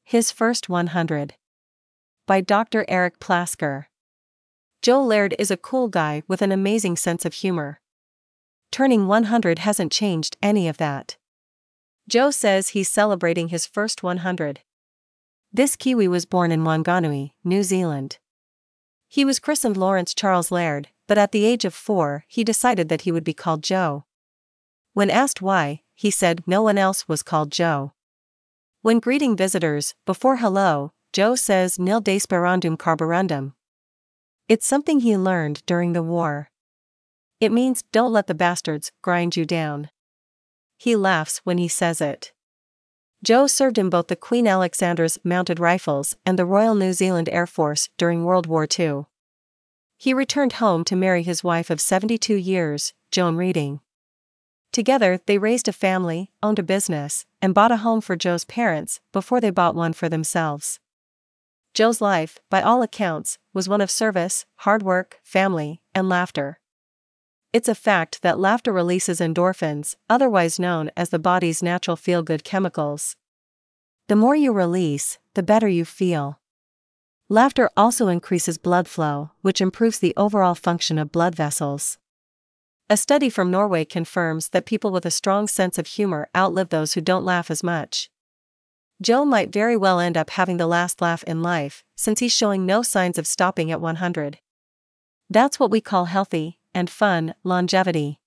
His First 100. By Dr. Eric Plasker. Joe Laird is a cool guy with an amazing sense of humor. Turning 100 hasn't changed any of that. Joe says he's celebrating his first 100. This Kiwi was born in Wanganui, New Zealand. He was christened Lawrence Charles Laird, but at the age of 4 he decided that he would be called Joe. When asked why, he said no one else was called Joe. When greeting visitors, before hello, Joe says nil desperandum carborundum. It's something he learned during the war. It means don't let the bastards grind you down. He laughs when he says it. Joe served in both the Queen Alexandra's Mounted Rifles and the Royal New Zealand Air Force during World War II. He returned home to marry his wife of 72 years, Joan Reading. Together they raised a family, owned a business, and bought a home for Joe's parents before they bought one for themselves. Joe's life, by all accounts, was one of service, hard work, family, and laughter. It's a fact that laughter releases endorphins, otherwise known as the body's natural feel-good chemicals. The more you release, the better you feel. Laughter also increases blood flow, which improves the overall function of blood vessels. A study from Norway confirms that people with a strong sense of humor outlive those who don't laugh as much. Joe might very well end up having the last laugh in life, since he's showing no signs of stopping at 100. That's what we call healthy and fun longevity.